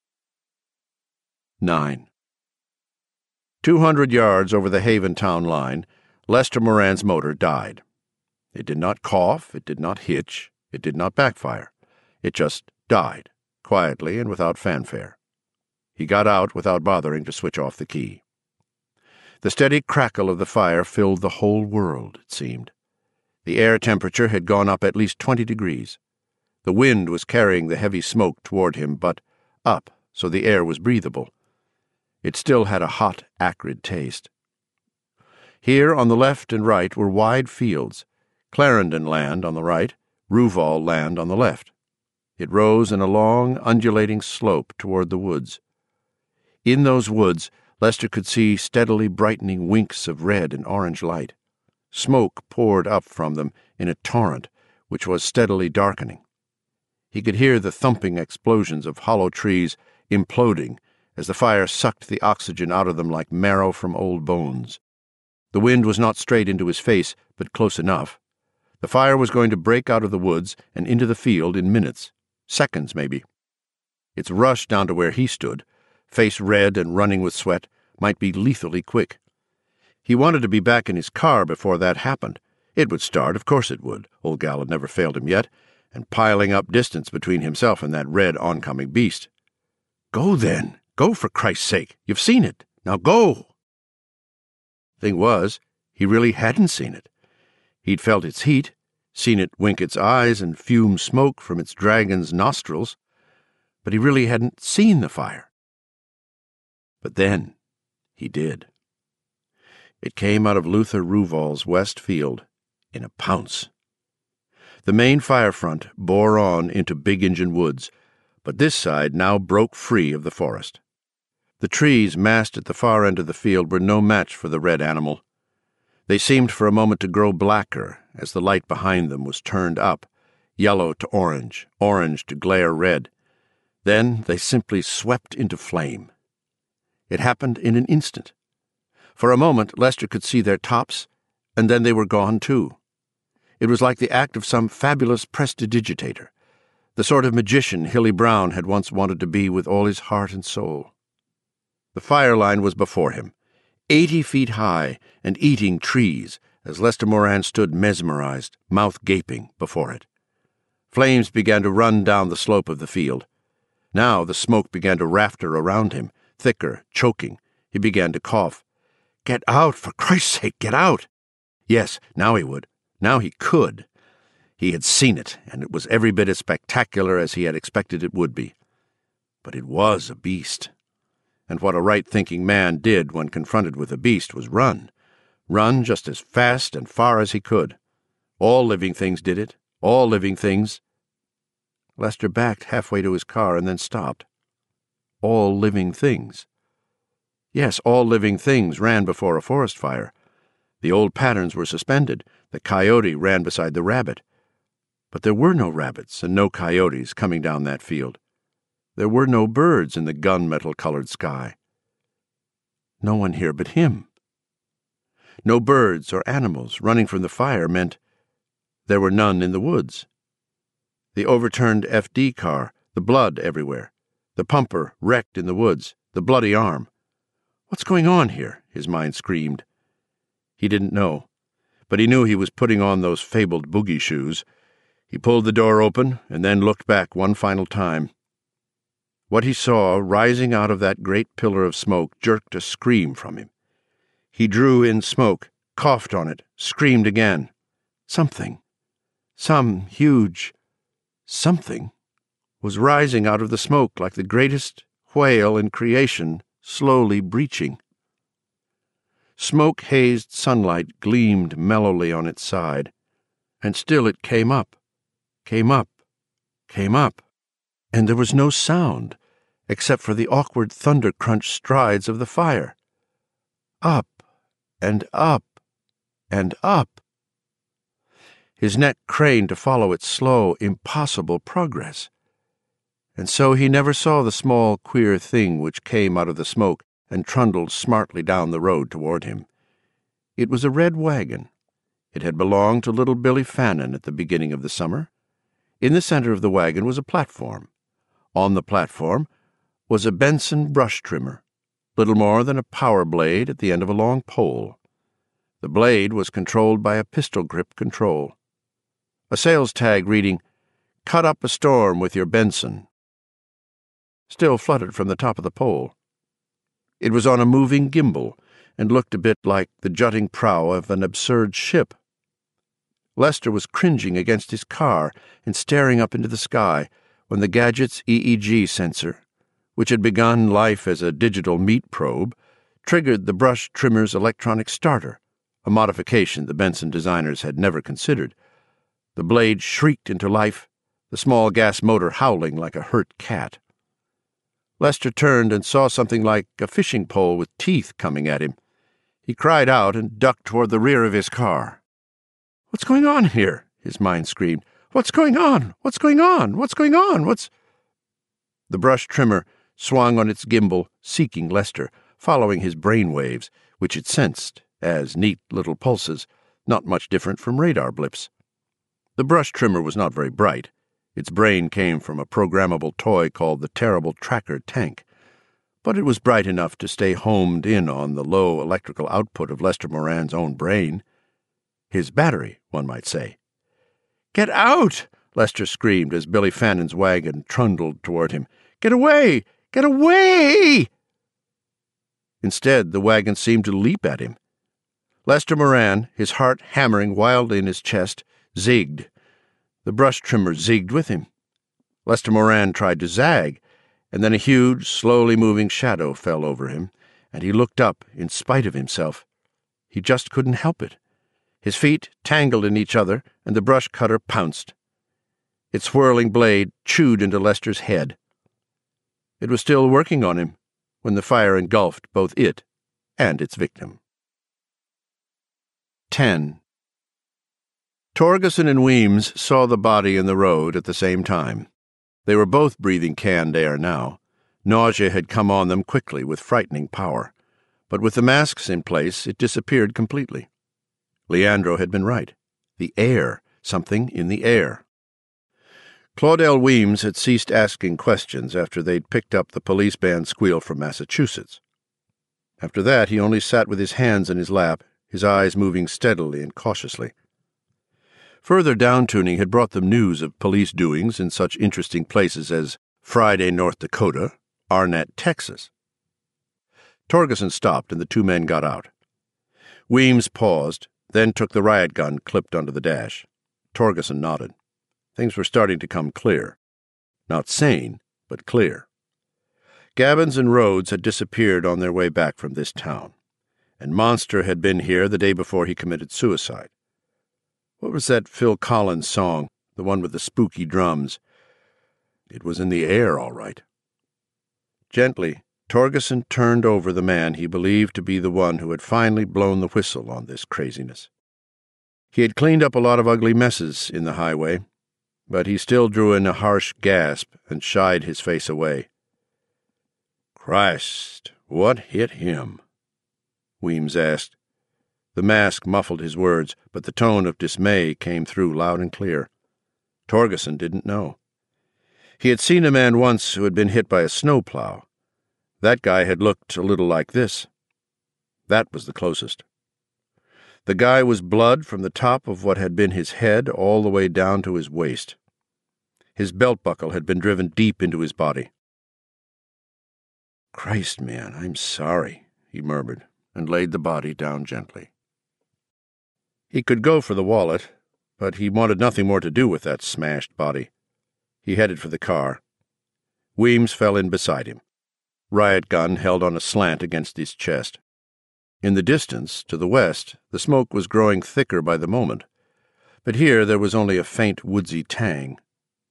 9. 200 yards over the Haven town line, Lester Moran's motor died. It did not cough, it did not hitch, it did not backfire. It just died, quietly and without fanfare. He got out without bothering to switch off the key. The steady crackle of the fire filled the whole world, it seemed. The air temperature had gone up at least 20 degrees. The wind was carrying the heavy smoke toward him, but up, so the air was breathable. It still had a hot, acrid taste. Here on the left and right were wide fields, Clarendon land on the right, Ruval land on the left. It rose in a long, undulating slope toward the woods. In those woods, Lester could see steadily brightening winks of red and orange light. Smoke poured up from them in a torrent, which was steadily darkening. He could hear the thumping explosions of hollow trees imploding as the fire sucked the oxygen out of them like marrow from old bones. The wind was not straight into his face, but close enough. The fire was going to break out of the woods and into the field in minutes. Seconds, maybe. Its rush down to where he stood, face red and running with sweat, might be lethally quick. He wanted to be back in his car before that happened. It would start, of course it would. Old Gal had never failed him yet, and piling up distance between himself and that red oncoming beast. "Go, then. Go, for Christ's sake. You've seen it. Now go." Thing was, he really hadn't seen it. He'd felt its heat, seen it wink its eyes and fume smoke from its dragon's nostrils, but he really hadn't seen the fire. But then he did. It came out of Luther Ruval's west field in a pounce. The main fire front bore on into Big Injun Woods, but this side now broke free of the forest. The trees massed at the far end of the field were no match for the red animal. They seemed for a moment to grow blacker as the light behind them was turned up, yellow to orange, orange to glare red. Then they simply swept into flame. It happened in an instant. For a moment, Lester could see their tops, and then they were gone too. It was like the act of some fabulous prestidigitator, the sort of magician Hilly Brown had once wanted to be with all his heart and soul. The fire line was before him, 80 feet high and eating trees, as Lester Moran stood mesmerized, mouth gaping, before it. Flames began to run down the slope of the field. Now the smoke began to rafter around him, thicker, choking. He began to cough. "Get out, for Christ's sake, get out!" Yes, now he would. Now he could. He had seen it, and it was every bit as spectacular as he had expected it would be. But it was a beast. And what a right-thinking man did when confronted with a beast was run. Run just as fast and far as he could. All living things did it. All living things. Lester backed halfway to his car and then stopped. All living things. Yes, all living things ran before a forest fire. The old patterns were suspended. The coyote ran beside the rabbit. But there were no rabbits and no coyotes coming down that field. There were no birds in the gunmetal-colored sky. No one here but him. No birds or animals running from the fire meant there were none in the woods. The overturned FD car, the blood everywhere. The pumper wrecked in the woods, the bloody arm. What's going on here? His mind screamed. He didn't know, but he knew he was putting on those fabled boogie shoes. He pulled the door open and then looked back one final time. What he saw rising out of that great pillar of smoke jerked a scream from him. He drew in smoke, coughed on it, screamed again. Something, some huge something, was rising out of the smoke like the greatest whale in creation, slowly breaching. Smoke-hazed sunlight gleamed mellowly on its side, and still it came up, came up, came up, and there was no sound except for the awkward thunder-crunch strides of the fire. Up, and up, and up. His neck craned to follow its slow, impossible progress. And so he never saw the small, queer thing which came out of the smoke and trundled smartly down the road toward him. It was a red wagon. It had belonged to little Billy Fannin at the beginning of the summer. In the center of the wagon was a platform. On the platform was a Benson brush trimmer, little more than a power blade at the end of a long pole. The blade was controlled by a pistol grip control. A sales tag reading, "Cut up a storm with your Benson," still fluttered from the top of the pole. It was on a moving gimbal and looked a bit like the jutting prow of an absurd ship. Lester was cringing against his car and staring up into the sky when the gadget's EEG sensor, which had begun life as a digital meat probe, triggered the brush trimmer's electronic starter, a modification the Benson designers had never considered. The blade shrieked into life, the small gas motor howling like a hurt cat. Lester turned and saw something like a fishing pole with teeth coming at him. He cried out and ducked toward the rear of his car. "What's going on here?" his mind screamed. "What's going on? What's going on? What's going on? What's—" The brush trimmer swung on its gimbal, seeking Lester, following his brain waves, which it sensed as neat little pulses, not much different from radar blips. The brush trimmer was not very bright. Its brain came from a programmable toy called the Terrible Tracker Tank. But it was bright enough to stay homed in on the low electrical output of Lester Moran's own brain. His battery, one might say. "Get out!" Lester screamed as Billy Fannin's wagon trundled toward him. "Get away! Get away!" Instead, the wagon seemed to leap at him. Lester Moran, his heart hammering wildly in his chest, zigged. The brush trimmer zigged with him. Lester Moran tried to zag, and then a huge, slowly moving shadow fell over him, and he looked up in spite of himself. He just couldn't help it. His feet tangled in each other, and the brush cutter pounced. Its whirling blade chewed into Lester's head. It was still working on him when the fire engulfed both it and its victim. 10. Torgeson and Weems saw the body in the road at the same time. They were both breathing canned air now. Nausea had come on them quickly with frightening power, but with the masks in place it disappeared completely. Leandro had been right. The air, something in the air. Claudel Weems had ceased asking questions after they'd picked up the police band squeal from Massachusetts. After that, he only sat with his hands in his lap, his eyes moving steadily and cautiously. Further down-tuning had brought them news of police doings in such interesting places as Friday, North Dakota, Arnett, Texas. Torgerson stopped, and the two men got out. Weems paused, then took the riot gun clipped onto the dash. Torgerson nodded. Things were starting to come clear. Not sane, but clear. Gabbins and Rhodes had disappeared on their way back from this town, and Monster had been here the day before he committed suicide. What was that Phil Collins song, the one with the spooky drums? It was in the air, all right. Gently, Torgerson turned over the man he believed to be the one who had finally blown the whistle on this craziness. He had cleaned up a lot of ugly messes in the highway, but he still drew in a harsh gasp and shied his face away. "Christ, what hit him?" Weems asked. The mask muffled his words, but the tone of dismay came through loud and clear. Torgerson didn't know. He had seen a man once who had been hit by a snowplow. That guy had looked a little like this. That was the closest. The guy was blood from the top of what had been his head all the way down to his waist. His belt buckle had been driven deep into his body. "Christ, man, I'm sorry," he murmured, and laid the body down gently. He could go for the wallet, but he wanted nothing more to do with that smashed body. He headed for the car. Weems fell in beside him, riot gun held on a slant against his chest. In the distance, to the west, the smoke was growing thicker by the moment, but here there was only a faint woodsy tang.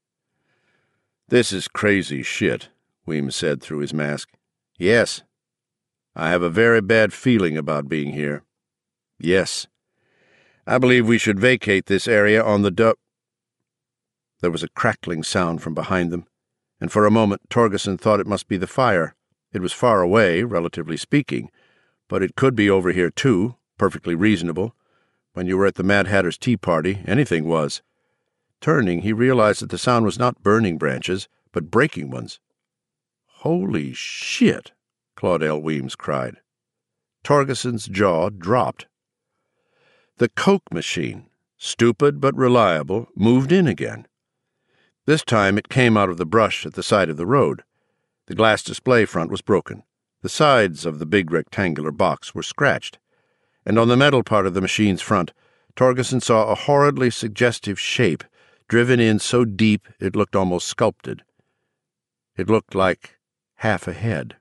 "This is crazy shit," Weems said through his mask. "Yes. I have a very bad feeling about being here. Yes. I believe we should vacate this area on the There was a crackling sound from behind them, and for a moment Torgerson thought it must be the fire. It was far away, relatively speaking, but it could be over here too, perfectly reasonable. When you were at the Mad Hatter's tea party, anything was. Turning, he realized that the sound was not burning branches, but breaking ones. "Holy shit!" Claudel Weems cried. Torgerson's jaw dropped. The Coke machine, stupid but reliable, moved in again. This time it came out of the brush at the side of the road. The glass display front was broken. The sides of the big rectangular box were scratched, and on the metal part of the machine's front, Torgerson saw a horridly suggestive shape driven in so deep it looked almost sculpted. It looked like half a head.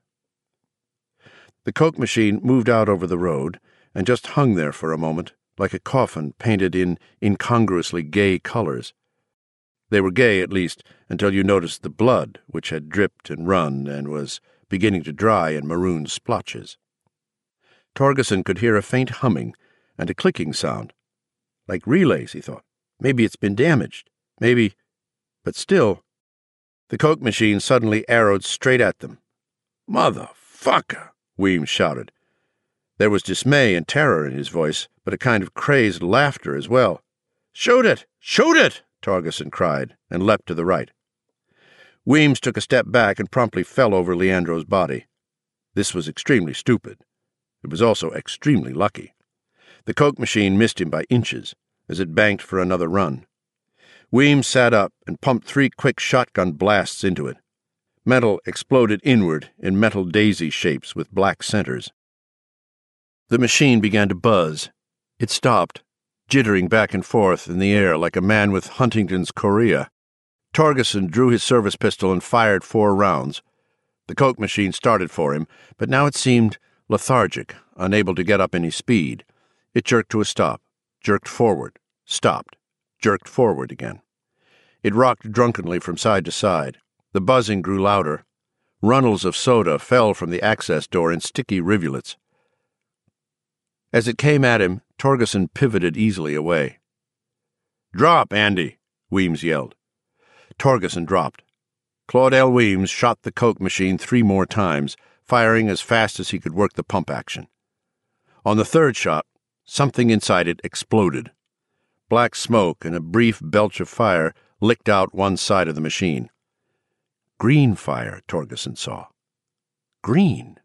The Coke machine moved out over the road and just hung there for a moment, like a coffin painted in incongruously gay colors. They were gay, at least, until you noticed the blood, which had dripped and run and was beginning to dry in maroon splotches. Torgerson could hear a faint humming and a clicking sound. Like relays, he thought. Maybe it's been damaged. Maybe... But still... The Coke machine suddenly arrowed straight at them. "Motherfucker!" Weems shouted. There was dismay and terror in his voice, but a kind of crazed laughter as well. "Shoot it! Shoot it!" Torgerson cried, and leapt to the right. Weems took a step back and promptly fell over Leandro's body. This was extremely stupid. It was also extremely lucky. The Coke machine missed him by inches as it banked for another run. Weems sat up and pumped 3 quick shotgun blasts into it. Metal exploded inward in metal daisy shapes with black centers. The machine began to buzz. It stopped, jittering back and forth in the air like a man with Huntington's chorea. Torgerson drew his service pistol and fired 4 rounds. The Coke machine started for him, but now it seemed lethargic, unable to get up any speed. It jerked to a stop, jerked forward, stopped, jerked forward again. It rocked drunkenly from side to side. The buzzing grew louder. Runnels of soda fell from the access door in sticky rivulets. As it came at him, Torgerson pivoted easily away. "Drop, Andy!" Weems yelled. Torgerson dropped. Claudel Weems shot the Coke machine 3 more times, firing as fast as he could work the pump action. On the 3rd shot, something inside it exploded. Black smoke and a brief belch of fire licked out one side of the machine. Green fire, Torgerson saw. Green.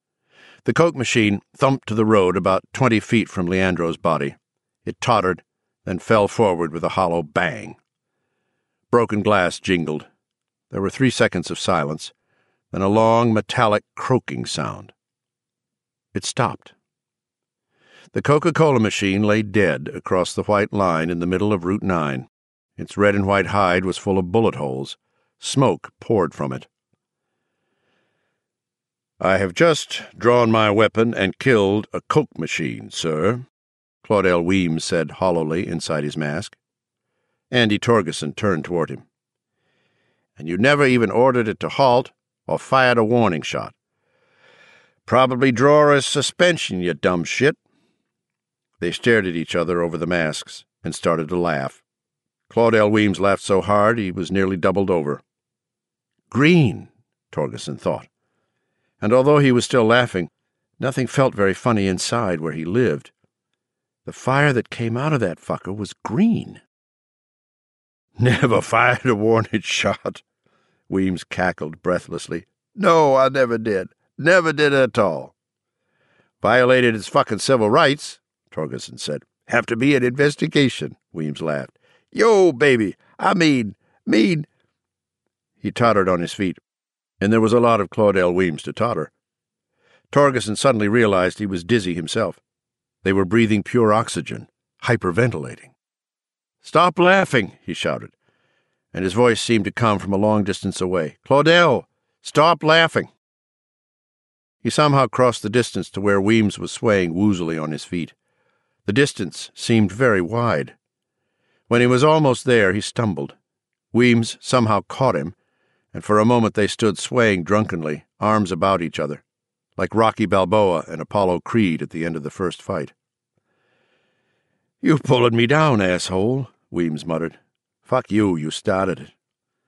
The Coke machine thumped to the road about 20 feet from Leandro's body. It tottered, then fell forward with a hollow bang. Broken glass jingled. There were 3 seconds of silence, then a long, metallic croaking sound. It stopped. The Coca-Cola machine lay dead across the white line in the middle of Route 9. Its red and white hide was full of bullet holes. Smoke poured from it. "I have just drawn my weapon and killed a Coke machine, sir," Claudel Weems said hollowly inside his mask. Andy Torgerson turned toward him. "And you never even ordered it to halt or fired a warning shot. Probably draw a suspension, you dumb shit." They stared at each other over the masks and started to laugh. Claudel Weems laughed so hard he was nearly doubled over. Green, Torgerson thought. And although he was still laughing, nothing felt very funny inside where he lived. The fire that came out of that fucker was green. "Never fired a warning shot," Weems cackled breathlessly. "No, I never did. Never did at all." "Violated his fucking civil rights," Torgerson said. "Have to be an investigation," Weems laughed. "Yo, baby, I mean... He tottered on his feet, and there was a lot of Claudel Weems to totter. Torgerson suddenly realized he was dizzy himself. They were breathing pure oxygen, hyperventilating. "Stop laughing," he shouted, and his voice seemed to come from a long distance away. "Claudel, stop laughing." He somehow crossed the distance to where Weems was swaying woozily on his feet. The distance seemed very wide. When he was almost there, he stumbled. Weems somehow caught him, and for a moment they stood swaying drunkenly, arms about each other, like Rocky Balboa and Apollo Creed at the end of the first fight. "You pulling me down, asshole," Weems muttered. "Fuck you, you started it."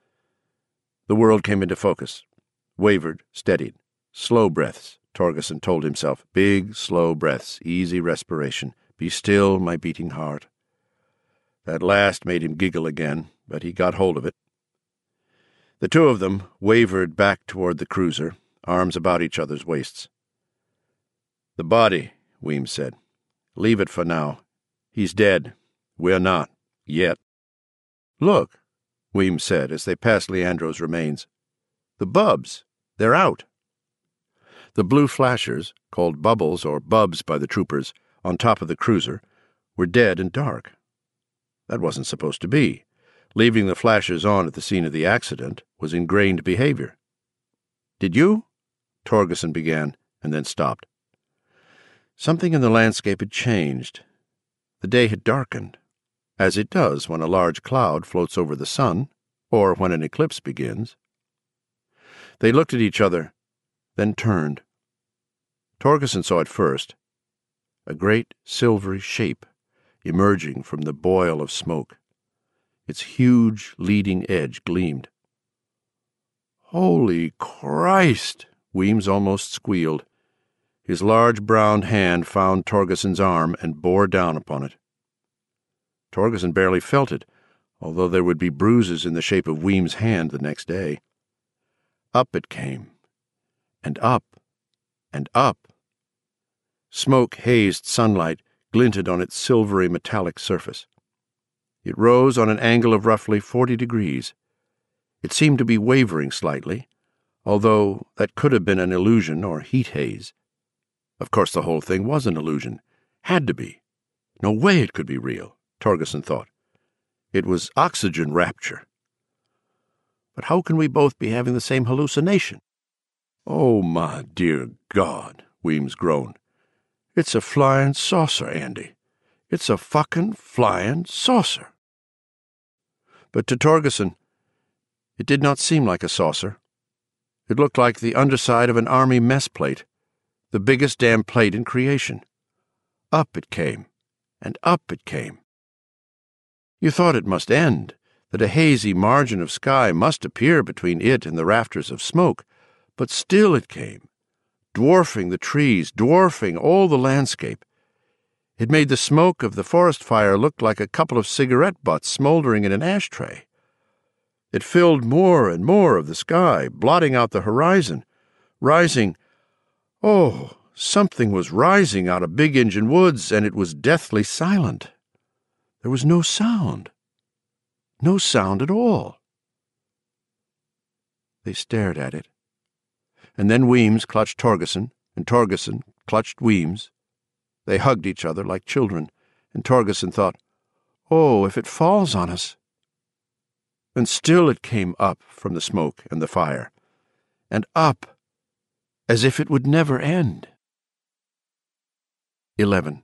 The world came into focus, wavered, steadied. Slow breaths, Torgerson told himself. Big, slow breaths, easy respiration. Be still, my beating heart. That last made him giggle again, but he got hold of it. The two of them wavered back toward the cruiser, arms about each other's waists. "The body," Weems said. "Leave it for now. He's dead. We're not. Yet." "Look," Weems said as they passed Leandro's remains. "The bubs. They're out." The blue flashers, called bubbles or bubs by the troopers, on top of the cruiser, were dead and dark. That wasn't supposed to be. Leaving the flashers on at the scene of the accident was ingrained behavior. "Did you?" Torgerson began, and then stopped. Something in the landscape had changed. The day had darkened, as it does when a large cloud floats over the sun, or when an eclipse begins. They looked at each other, then turned. Torgerson saw it first, a great silvery shape emerging from the boil of smoke. Its huge leading edge gleamed. "Holy Christ!" Weems almost squealed. His large brown hand found Torgerson's arm and bore down upon it. Torgerson barely felt it, although there would be bruises in the shape of Weems' hand the next day. Up it came, and up, and up. Smoke-hazed sunlight glinted on its silvery metallic surface. It rose on an angle of roughly 40 degrees. It seemed to be wavering slightly, although that could have been an illusion or heat haze. Of course the whole thing was an illusion. Had to be. No way it could be real, Torgerson thought. It was oxygen rapture. But how can we both be having the same hallucination? "Oh, my dear God," Weems groaned. "It's a flying saucer, Andy. It's a fucking flying saucer." But to Torgerson, it did not seem like a saucer. It looked like the underside of an army mess plate, the biggest damn plate in creation. Up it came, and up it came. You thought it must end, that a hazy margin of sky must appear between it and the rafters of smoke, but still it came, dwarfing the trees, dwarfing all the landscape. It made the smoke of the forest fire look like a couple of cigarette butts smoldering in an ashtray. It filled more and more of the sky, blotting out the horizon, rising. Oh, something was rising out of Big Engine Woods, and it was deathly silent. There was no sound. No sound at all. They stared at it. And then Weems clutched Torgerson, and Torgerson clutched Weems. They hugged each other like children, and Torgerson thought, "Oh, if it falls on us." And still it came up from the smoke and the fire, and up, as if it would never end. 11.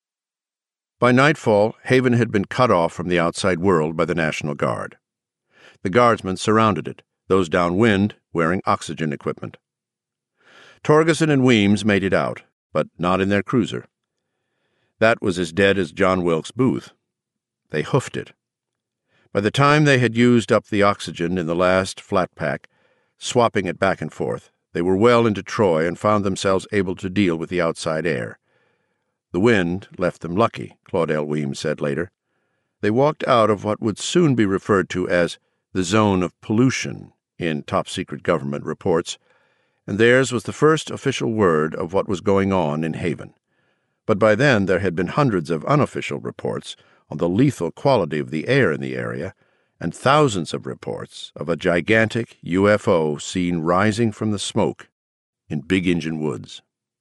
By nightfall, Haven had been cut off from the outside world by the National Guard. The guardsmen surrounded it, those downwind wearing oxygen equipment. Torgerson and Weems made it out, but not in their cruiser. That was as dead as John Wilkes Booth. They hoofed it. By the time they had used up the oxygen in the last flat pack, swapping it back and forth, they were well into Troy and found themselves able to deal with the outside air. The wind left them lucky, Claudel Weems said later. They walked out of what would soon be referred to as the zone of pollution in top-secret government reports, and theirs was the first official word of what was going on in Haven. But by then there had been hundreds of unofficial reports on the lethal quality of the air in the area, and thousands of reports of a gigantic UFO seen rising from the smoke in Big Injun Woods.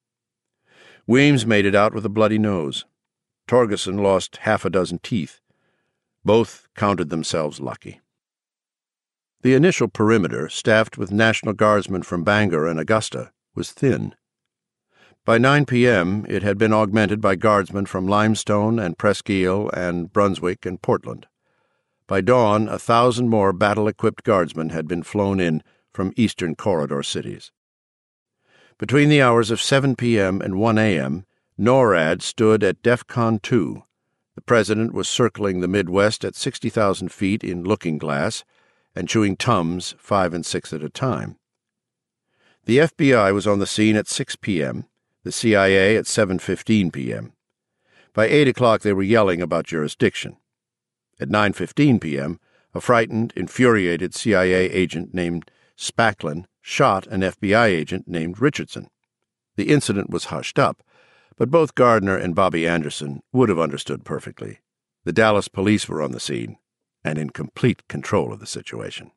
Weems made it out with a bloody nose. Torgerson lost half a dozen teeth. Both counted themselves lucky. The initial perimeter, staffed with National Guardsmen from Bangor and Augusta, was thin. By 9 p.m., it had been augmented by guardsmen from Limestone and Presqu'Isle and Brunswick and Portland. By dawn, 1,000 more battle-equipped guardsmen had been flown in from eastern corridor cities. Between the hours of 7 p.m. and 1 a.m., NORAD stood at DEFCON 2. The President was circling the Midwest at 60,000 feet in looking glass and chewing Tums 5 and 6 at a time. The FBI was on the scene at 6 p.m., the CIA at 7:15 p.m. By 8 o'clock they were yelling about jurisdiction. At 9:15 p.m., a frightened, infuriated CIA agent named Spacklin shot an FBI agent named Richardson. The incident was hushed up, but both Gardner and Bobby Anderson would have understood perfectly. The Dallas police were on the scene and in complete control of the situation.